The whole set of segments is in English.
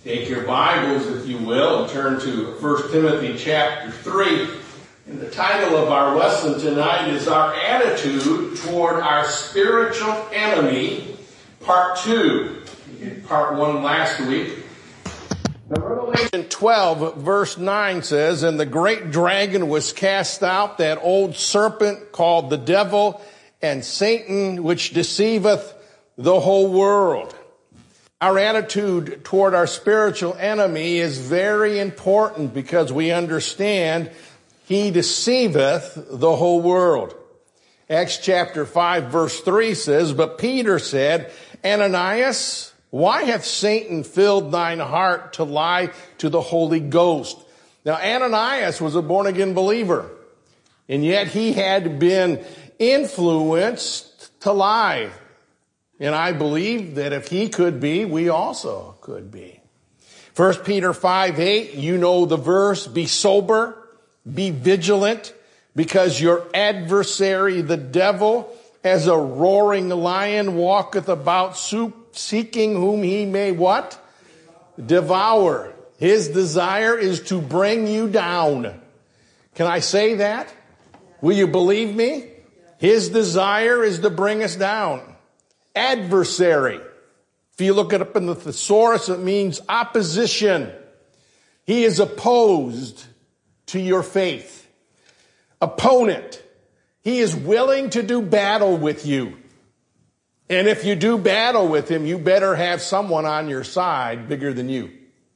Take your Bibles, if you will, and turn to 1 Timothy chapter 3. And the title of our lesson tonight is Our Attitude Toward Our Spiritual Enemy, Part 2. We did Part 1 last week. Now, Revelation 12, verse 9 says, "And the great dragon was cast out, that old serpent called the devil and Satan, which deceiveth the whole world." Our attitude toward our spiritual enemy is very important because we understand he deceiveth the whole world. Acts chapter 5 verse 3 says, "But Peter said, Ananias, why hath Satan filled thine heart to lie to the Holy Ghost?" Now Ananias was a born-again believer, and yet he had been influenced to lie. And I believe that if he could be, we also could be. 1 Peter 5:8, you know the verse, "Be sober, be vigilant, because your adversary, the devil, as a roaring lion, walketh about seeking whom he may" what? Devour. His desire is to bring you down. Can I say that? Will you believe me? His desire is to bring us down. Adversary. If you look it up in the thesaurus, it means opposition. He is opposed to your faith. Opponent. He is willing to do battle with you. And if you do battle with him, you better have someone on your side bigger than you.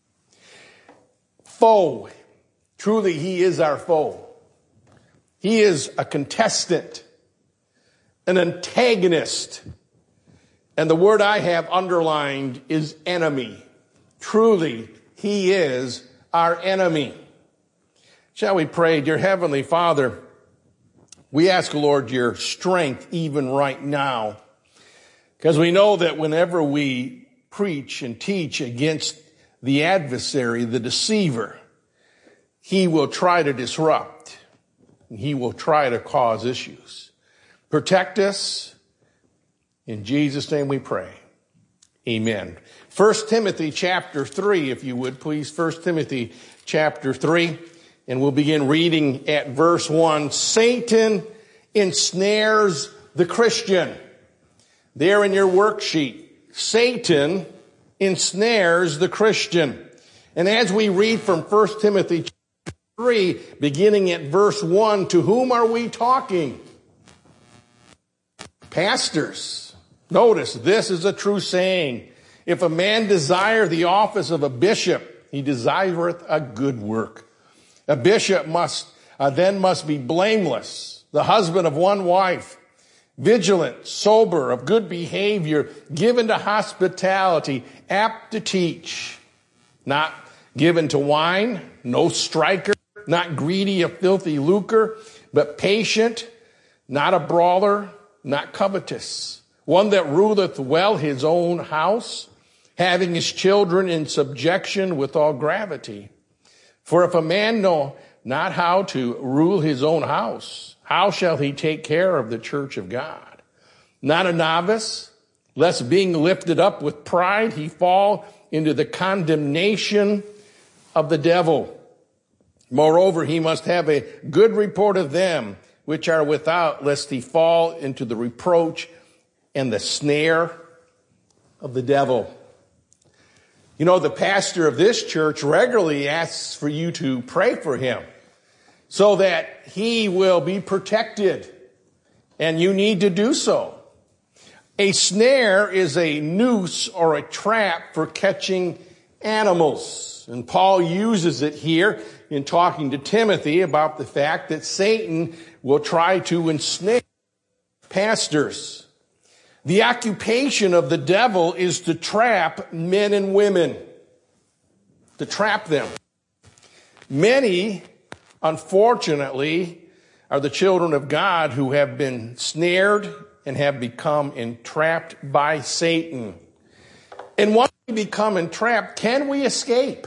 Foe. Truly, he is our foe. He is a contestant, an antagonist. And the word I have underlined is enemy. Truly, he is our enemy. Shall we pray? Dear Heavenly Father, we ask, Lord, your strength even right now. Because we know that whenever we preach and teach against the adversary, the deceiver, he will try to disrupt. He will try to cause issues. Protect us. In Jesus' name we pray. Amen. 1 Timothy chapter 3, if you would, please. 1 Timothy chapter 3. And we'll begin reading at verse 1. Satan ensnares the Christian. There in your worksheet, Satan ensnares the Christian. And as we read from 1 Timothy chapter 3, beginning at verse 1, to whom are we talking? Pastors. Notice, this is a true saying. If a man desire the office of a bishop, he desireth a good work. A bishop must be blameless, the husband of one wife, vigilant, sober, of good behavior, given to hospitality, apt to teach, not given to wine, no striker, not greedy of filthy lucre, but patient, not a brawler, not covetous. One that ruleth well his own house, having his children in subjection with all gravity. For if a man know not how to rule his own house, how shall he take care of the church of God? Not a novice, lest being lifted up with pride, he fall into the condemnation of the devil. Moreover, he must have a good report of them which are without, lest he fall into the reproach and the snare of the devil. You know, the pastor of this church regularly asks for you to pray for him so that he will be protected, and you need to do so. A snare is a noose or a trap for catching animals. And Paul uses it here in talking to Timothy about the fact that Satan will try to ensnare pastors. The occupation of the devil is to trap men and women, to trap them. Many, unfortunately, are the children of God who have been snared and have become entrapped by Satan. And once we become entrapped, can we escape?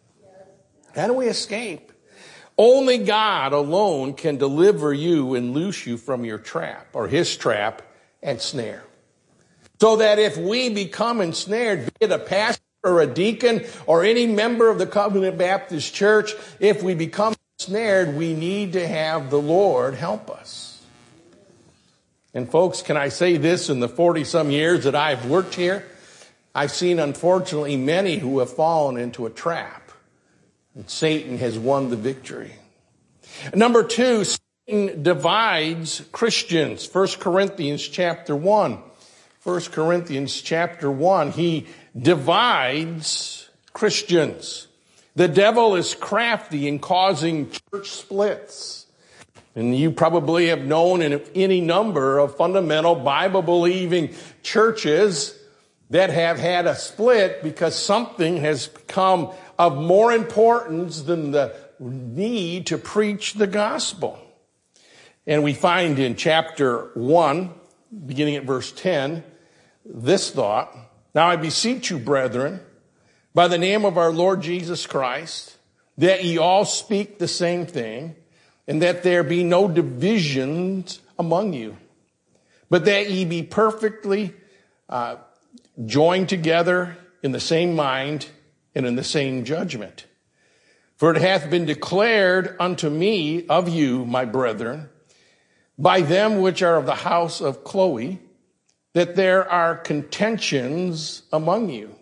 Can we escape? Only God alone can deliver you and loose you from your trap, or his trap and snare. So that if we become ensnared, be it a pastor or a deacon or any member of the Covenant Baptist Church, if we become snared, we need to have the Lord help us. And folks, can I say this, in the 40-some years that I've worked here, I've seen, unfortunately, many who have fallen into a trap. And Satan has won the victory. Number 2, Satan divides Christians. 1 Corinthians chapter 1. 1 Corinthians chapter 1. He divides Christians. The devil is crafty in causing church splits. And you probably have known in any number of fundamental Bible-believing churches that have had a split because something has become of more importance than the need to preach the gospel. And we find in chapter 1, beginning at verse 10, this thought, "Now I beseech you, brethren, by the name of our Lord Jesus Christ, that ye all speak the same thing, and that there be no divisions among you, but that ye be perfectly joined together in the same mind and in the same judgment. For it hath been declared unto me of you, my brethren, by them which are of the house of Chloe, that there are contentions among you.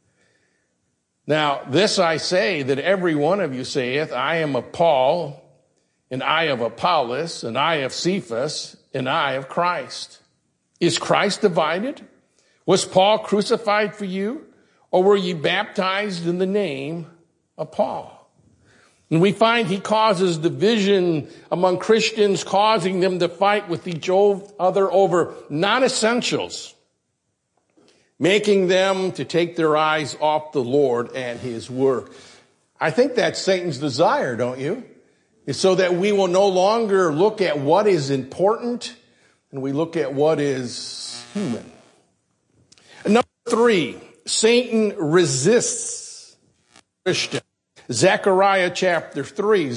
Now, this I say, that every one of you saith, I am of Paul, and I of Apollos, and I of Cephas, and I of Christ. Is Christ divided? Was Paul crucified for you? Or were ye baptized in the name of Paul?" And we find he causes division among Christians, causing them to fight with each other over non-essentials, making them to take their eyes off the Lord and his work. I think that's Satan's desire, don't you? It's so that we will no longer look at what is important, and we look at what is human. And number 3, Satan resists Christians. Zechariah chapter 3,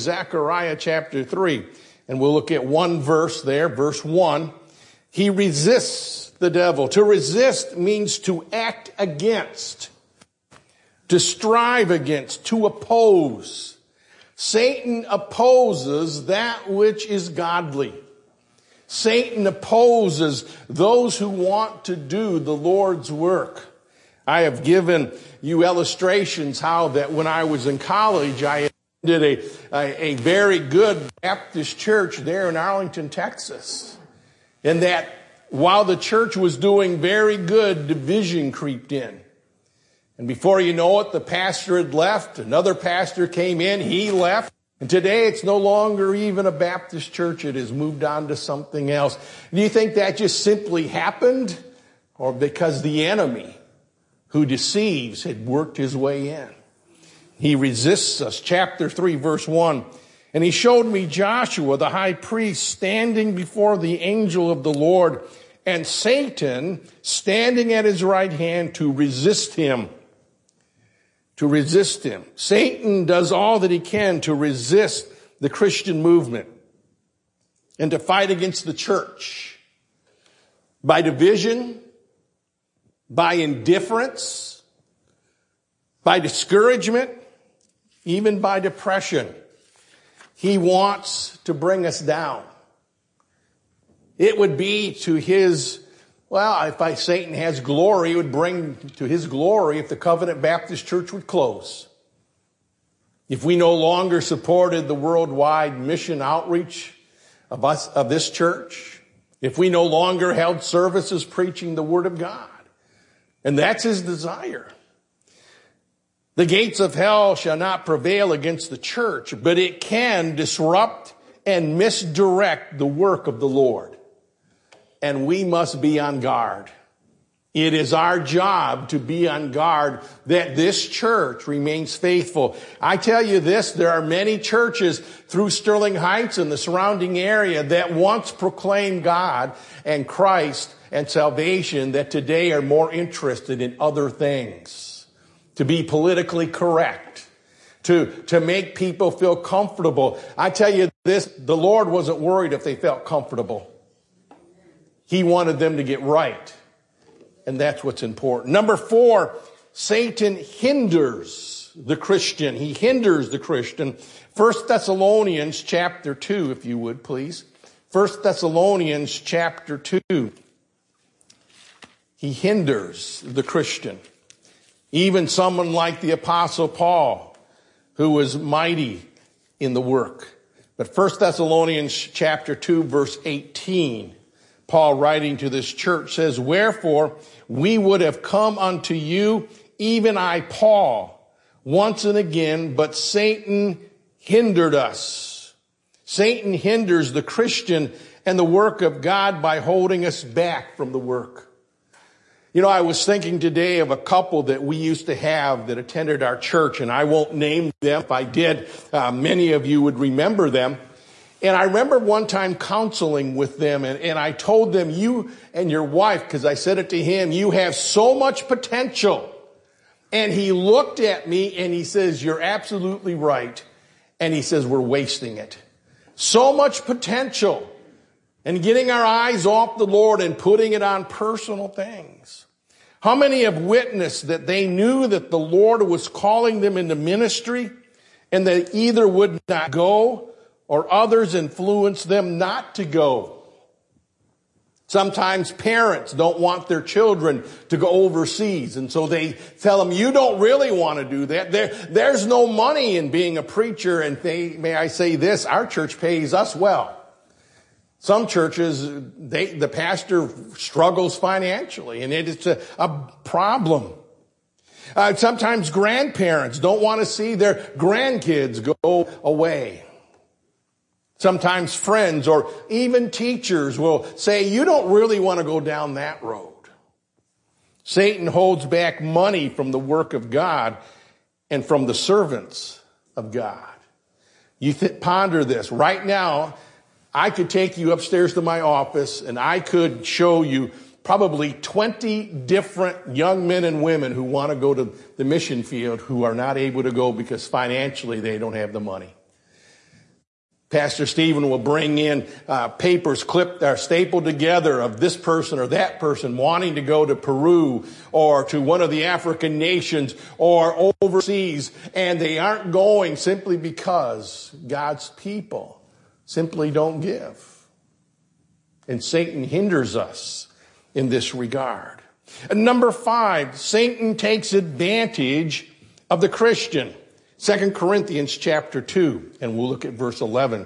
and we'll look at one verse there, verse 1. He resists the devil. To resist means to act against, to strive against, to oppose. Satan opposes that which is godly. Satan opposes those who want to do the Lord's work. I have given you illustrations how that when I was in college, I attended a very good Baptist church there in Arlington, Texas. And that while the church was doing very good, division creeped in. And before you know it, the pastor had left. Another pastor came in. He left. And today it's no longer even a Baptist church. It has moved on to something else. Do you think that just simply happened? Or because the enemy who deceives had worked his way in? He resists us. Chapter 3, verse 1. "And he showed me Joshua, the high priest, standing before the angel of the Lord, and Satan standing at his right hand to resist him." To resist him. Satan does all that he can to resist the Christian movement and to fight against the church by division, by indifference, by discouragement, even by depression. He wants to bring us down. It would be to his, if Satan has glory, it would bring to his glory if the Covenant Baptist Church would close. If we no longer supported the worldwide mission outreach of this church, if we no longer held services preaching the Word of God. And that's his desire. The gates of hell shall not prevail against the church, but it can disrupt and misdirect the work of the Lord. And we must be on guard. It is our job to be on guard that this church remains faithful. I tell you this, there are many churches through Sterling Heights and the surrounding area that once proclaimed God and Christ and salvation that today are more interested in other things. To be politically correct. To make people feel comfortable. I tell you this, the Lord wasn't worried if they felt comfortable. He wanted them to get right. And that's what's important. Number 4, Satan hinders the Christian. He hinders the Christian. 1 Thessalonians chapter 2, if you would, please. 1 Thessalonians chapter 2. He hinders the Christian. Even someone like the Apostle Paul, who was mighty in the work. But 1 Thessalonians chapter 2, verse 18, Paul writing to this church says, "Wherefore we would have come unto you, even I, Paul, once and again, but Satan hindered us." Satan hinders the Christian and the work of God by holding us back from the work. You know, I was thinking today of a couple that we used to have that attended our church, and I won't name them. If I did, many of you would remember them. And I remember one time counseling with them, and I told them, you and your wife, because I said it to him, you have so much potential. And he looked at me and he says, "You're absolutely right." And he says, "We're wasting it." So much potential. And getting our eyes off the Lord and putting it on personal things. How many have witnessed that they knew that the Lord was calling them into ministry and they either would not go or others influenced them not to go? Sometimes parents don't want their children to go overseas, and so they tell them, "You don't really want to do that. There's no money in being a preacher." And may I say this, our church pays us well. Some churches, the pastor struggles financially, and it's a problem. Sometimes grandparents don't want to see their grandkids go away. Sometimes friends or even teachers will say, "You don't really want to go down that road." Satan holds back money from the work of God and from the servants of God. You ponder this. Right now, I could take you upstairs to my office and I could show you probably 20 different young men and women who want to go to the mission field who are not able to go because financially they don't have the money. Pastor Stephen will bring in papers clipped or stapled together of this person or that person wanting to go to Peru or to one of the African nations or overseas, and they aren't going simply because God's people simply don't give. And Satan hinders us in this regard. And number 5, Satan takes advantage of the Christian. 2 Corinthians chapter 2, and we'll look at verse 11.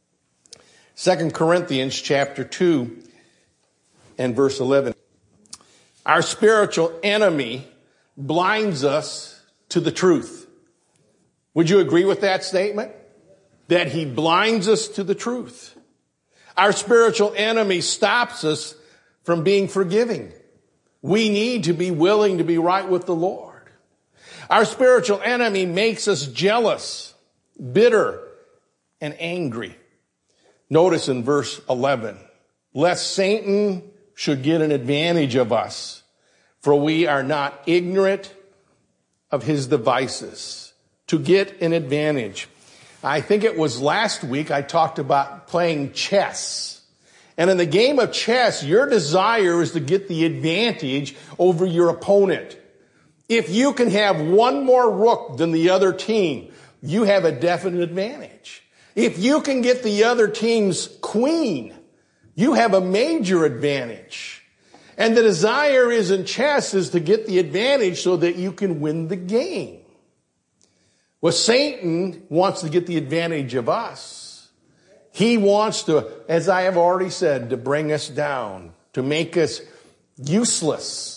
2 Corinthians chapter 2 and verse 11. Our spiritual enemy blinds us to the truth. Would you agree with that statement? That he blinds us to the truth. Our spiritual enemy stops us from being forgiving. We need to be willing to be right with the Lord. Our spiritual enemy makes us jealous, bitter, and angry. Notice in verse 11, lest Satan should get an advantage of us, for we are not ignorant of his devices. To get an advantage. I think it was last week I talked about playing chess. And in the game of chess, your desire is to get the advantage over your opponent. If you can have one more rook than the other team, you have a definite advantage. If you can get the other team's queen, you have a major advantage. And the desire is in chess is to get the advantage so that you can win the game. Well, Satan wants to get the advantage of us. He wants to, as I have already said, to bring us down, to make us useless.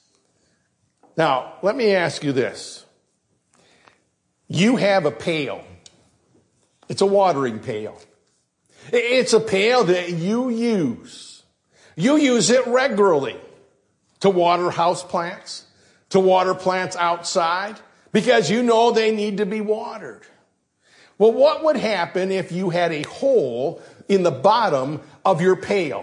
Now, let me ask you this. You have a pail. It's a watering pail. It's a pail that you use. You use it regularly to water house plants, to water plants outside, because you know they need to be watered. Well, what would happen if you had a hole in the bottom of your pail?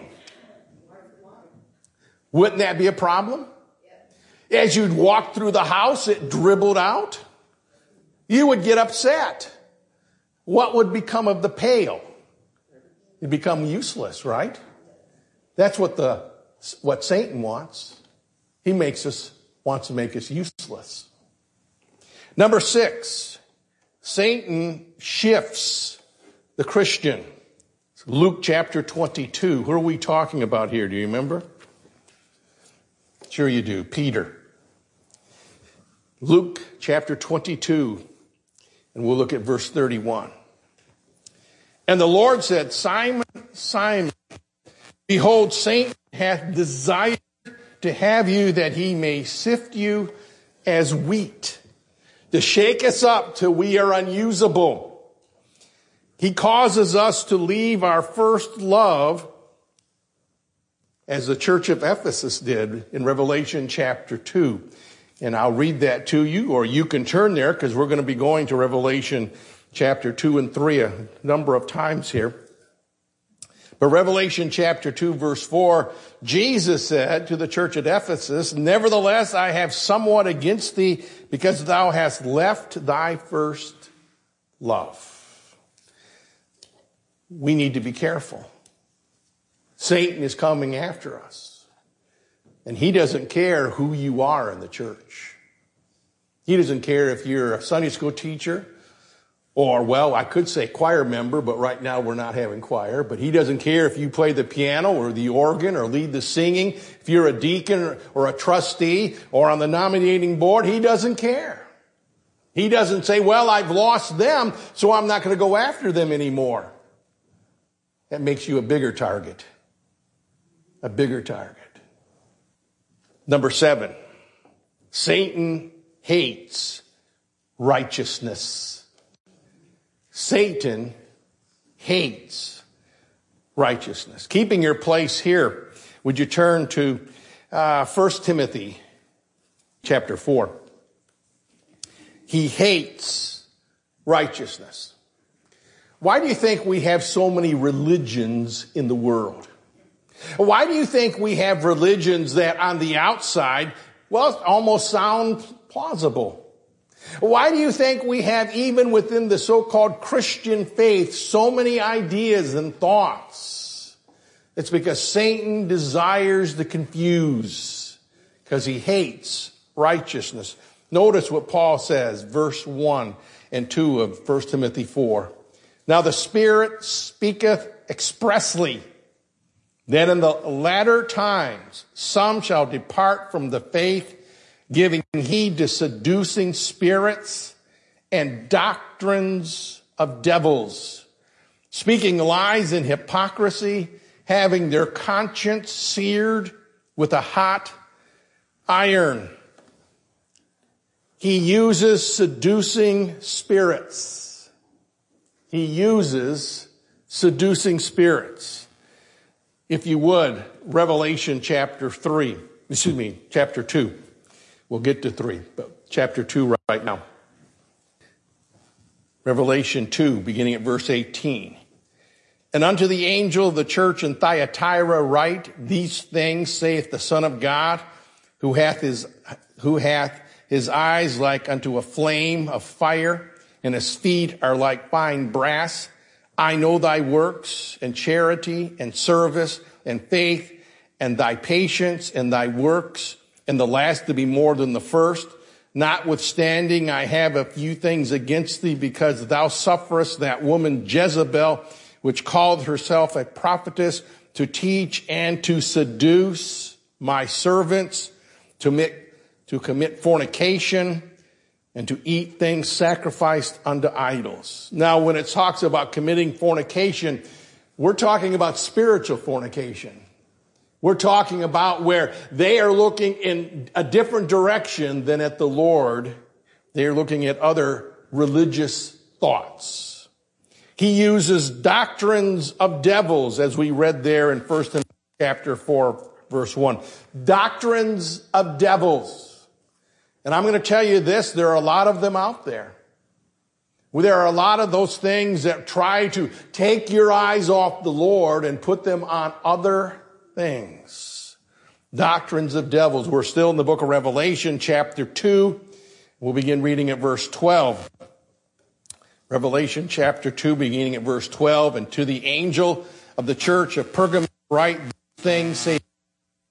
Wouldn't that be a problem? As you'd walk through the house, it dribbled out. You would get upset. What would become of the pail? It'd become useless, right? That's what Satan wants. He makes us wants to make us useless. Number 6, Satan shifts the Christian. Luke chapter 22. Who are we talking about here? Do you remember? Sure you do. Peter. Luke chapter 22. And we'll look at verse 31. And the Lord said, Simon, Simon, behold, Satan hath desired to have you that he may sift you as wheat, to shake us up till we are unusable. He causes us to leave our first love, as the church of Ephesus did in Revelation chapter 2. And I'll read that to you, or you can turn there, because we're going to be going to Revelation chapter 2 and 3 a number of times here. But Revelation chapter 2, verse 4, Jesus said to the church at Ephesus, Nevertheless, I have somewhat against thee, because thou hast left thy first love. We need to be careful. Satan is coming after us. And he doesn't care who you are in the church. He doesn't care if you're a Sunday school teacher or, well, I could say choir member, but right now we're not having choir. But he doesn't care if you play the piano or the organ or lead the singing. If you're a deacon or a trustee or on the nominating board, he doesn't care. He doesn't say, well, I've lost them, so I'm not going to go after them anymore. That makes you a bigger target. A bigger target. Number 7, Satan hates righteousness. Satan hates righteousness. Keeping your place here, would you turn to 1 Timothy chapter 4. He hates righteousness. Why do you think we have so many religions in the world? Why do you think we have religions that on the outside, well, almost sound plausible? Why do you think we have, even within the so-called Christian faith, so many ideas and thoughts? It's because Satan desires to confuse, because he hates righteousness. Notice what Paul says, verse 1 and 2 of 1 Timothy 4. Now the Spirit speaketh expressly, that in the latter times some shall depart from the faith, giving heed to seducing spirits and doctrines of devils, speaking lies and hypocrisy, having their conscience seared with a hot iron. He uses seducing spirits. He uses seducing spirits. If you would, Revelation chapter 2. We'll get to 3, but chapter 2 right now. Revelation 2, beginning at verse 18. And unto the angel of the church in Thyatira write, These things saith the Son of God, who hath his eyes like unto a flame of fire, and his feet are like fine brass. I know thy works, and charity, and service, and faith, and thy patience, and thy works, and the last to be more than the first. Notwithstanding, I have a few things against thee, because thou sufferest that woman Jezebel, which called herself a prophetess, to teach and to seduce my servants to commit fornication, and to eat things sacrificed unto idols. Now, when it talks about committing fornication, we're talking about spiritual fornication. We're talking about where they are looking in a different direction than at the Lord. They are looking at other religious thoughts. He uses doctrines of devils, as we read there in 1 Timothy chapter 4, verse 1. Doctrines of devils. And I'm going to tell you this, there are a lot of them out there. There are a lot of those things that try to take your eyes off the Lord and put them on other things. Doctrines of devils. We're still in the book of Revelation, chapter 2. We'll begin reading at verse 12. Revelation chapter 2, beginning at verse 12. And to the angel of the church of Pergamum write, These things say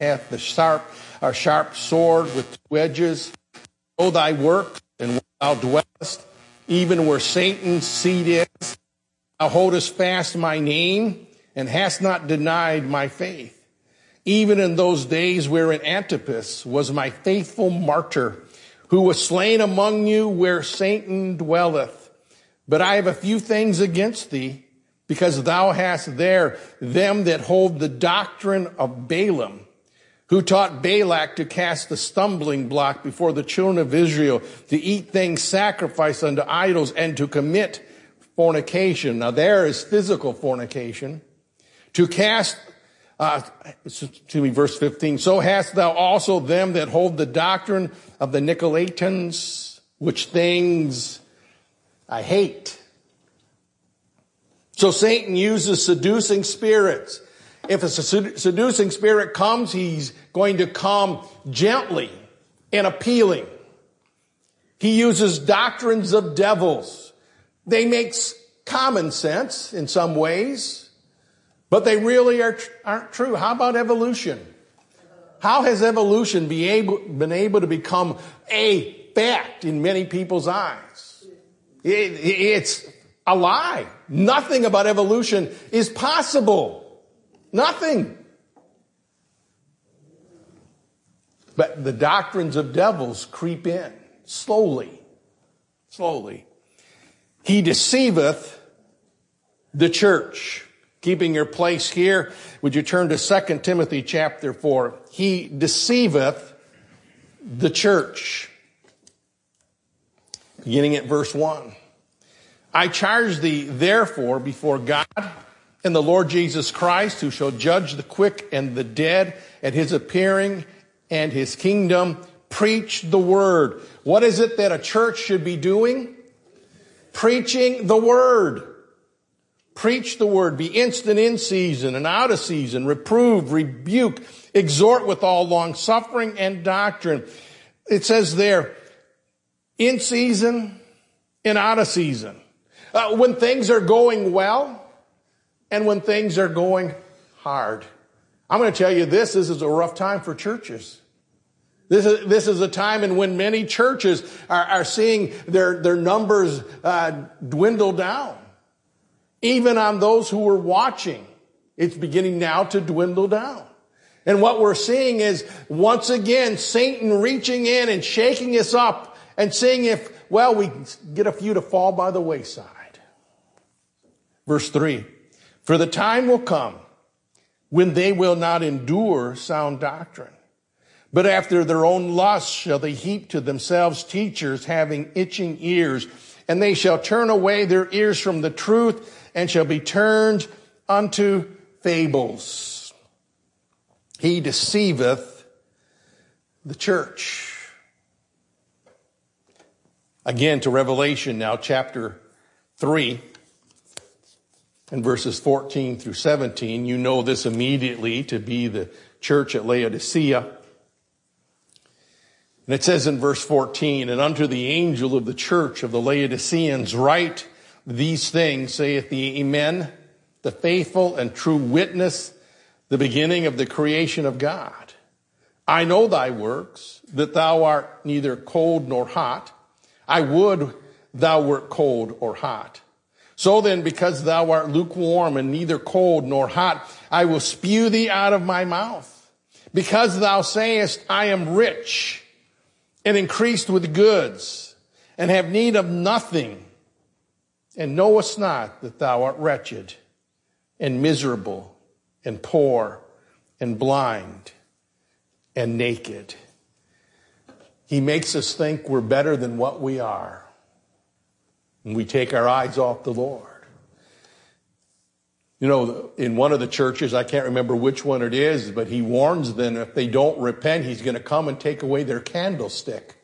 hath the sharp sword with two edges. Know thy work, and where thou dwellest, even where Satan's seat is. Thou holdest fast my name, and hast not denied my faith. Even in those days wherein Antipas was my faithful martyr, who was slain among you where Satan dwelleth. But I have a few things against thee, because thou hast there them that hold the doctrine of Balaam, who taught Balak to cast the stumbling block before the children of Israel, to eat things sacrificed unto idols, and to commit fornication. Now there is physical fornication. To cast, verse 15, so hast thou also them that hold the doctrine of the Nicolaitans, which things I hate. So Satan uses seducing spirits. If a seducing spirit comes, he's going to come gently and appealing. He uses doctrines of devils. They make common sense in some ways, but they really aren't true. How about evolution? How has evolution been able to become a fact in many people's eyes? It's a lie. Nothing about evolution is possible. Nothing. But the doctrines of devils creep in slowly. He deceiveth the church. Keeping your place here, would you turn to 2 Timothy chapter 4? He deceiveth the church. Beginning at verse 1. I charge thee therefore before God and the Lord Jesus Christ, who shall judge the quick and the dead at his appearing and his kingdom, preach the word. What is it that a church should be doing? Preaching the word. Preach the word. Be instant in season and out of season. Reprove, rebuke, exhort with all long suffering and doctrine. It says there, in season and out of season. When things are going well and when things are going hard. I'm going to tell you this is a rough time for churches. This is a time in when many churches are seeing their numbers dwindle down. Even on those who were watching, it's beginning now to dwindle down. And what we're seeing is, once again, Satan reaching in and shaking us up and seeing if, we get a few to fall by the wayside. Verse 3, for the time will come when they will not endure sound doctrine, but after their own lusts shall they heap to themselves teachers having itching ears, and they shall turn away their ears from the truth and shall be turned unto fables. He deceiveth the church. Again to Revelation now, chapter 3 and verses 14 through 17. You know this immediately to be the church at Laodicea. And it says in verse 14, and unto the angel of the church of the Laodiceans write these things, saith the Amen, the faithful and true witness, the beginning of the creation of God. I know thy works, that thou art neither cold nor hot. I would thou wert cold or hot. So then, because thou art lukewarm and neither cold nor hot, I will spew thee out of my mouth. Because thou sayest, I am rich and increased with goods, and have need of nothing, and knowest not that thou art wretched and miserable and poor and blind and naked. He makes us think we're better than what we are. And we take our eyes off the Lord. You know, in one of the churches, I can't remember which one it is, but he warns them if they don't repent, he's going to come and take away their candlestick.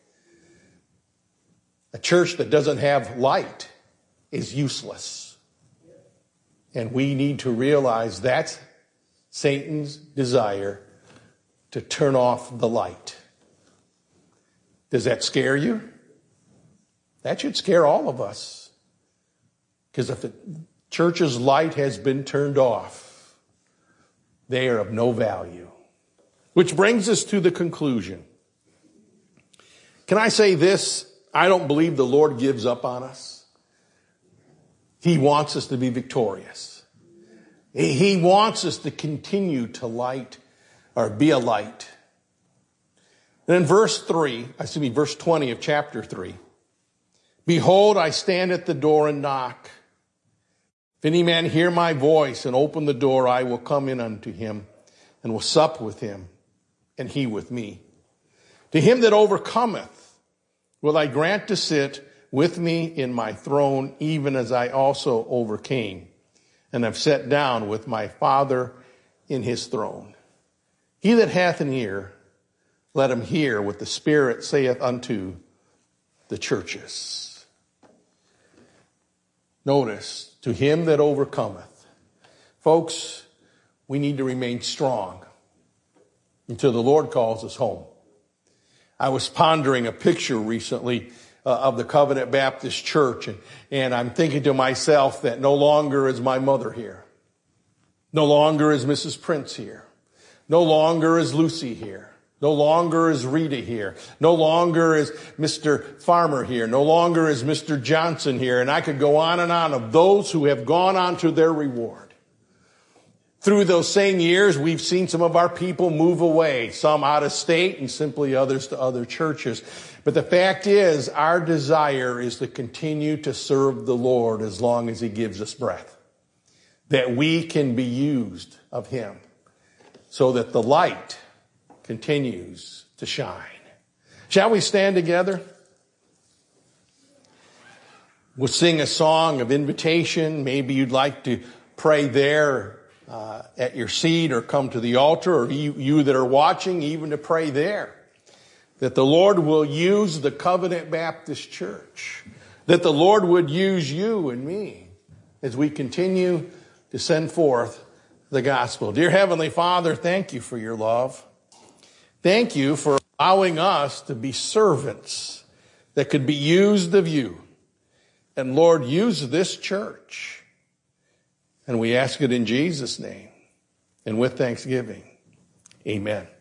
A church that doesn't have light is useless. And we need to realize that's Satan's desire to turn off the light. Does that scare you? That should scare all of us. Because if the church's light has been turned off, they are of no value. Which brings us to the conclusion. Can I say this? I don't believe the Lord gives up on us. He wants us to be victorious. He wants us to continue to be a light. And in verse 20 of chapter 3. Behold, I stand at the door and knock. If any man hear my voice and open the door, I will come in unto him and will sup with him and he with me. To him that overcometh will I grant to sit with me in my throne, even as I also overcame and have sat down with my Father in his throne. He that hath an ear, let him hear what the Spirit saith unto the churches. Notice, to him that overcometh. Folks, we need to remain strong until the Lord calls us home. I was pondering a picture recently of the Covenant Baptist Church, and I'm thinking to myself that no longer is my mother here. No longer is Mrs. Prince here. No longer is Lucy here. No longer is Rita here. No longer is Mr. Farmer here. No longer is Mr. Johnson here. And I could go on and on of those who have gone on to their reward. Through those same years, we've seen some of our people move away, some out of state and simply others to other churches. But the fact is, our desire is to continue to serve the Lord as long as he gives us breath. That we can be used of him so that the light continues to shine. Shall we stand together? We'll sing a song of invitation. Maybe you'd like to pray there at your seat or come to the altar, or you that are watching, even to pray there. That the Lord will use the Covenant Baptist Church. That the Lord would use you and me as we continue to send forth the gospel. Dear Heavenly Father, thank you for your love. Thank you for allowing us to be servants that could be used of you. And Lord, use this church. And we ask it in Jesus' name and with thanksgiving. Amen.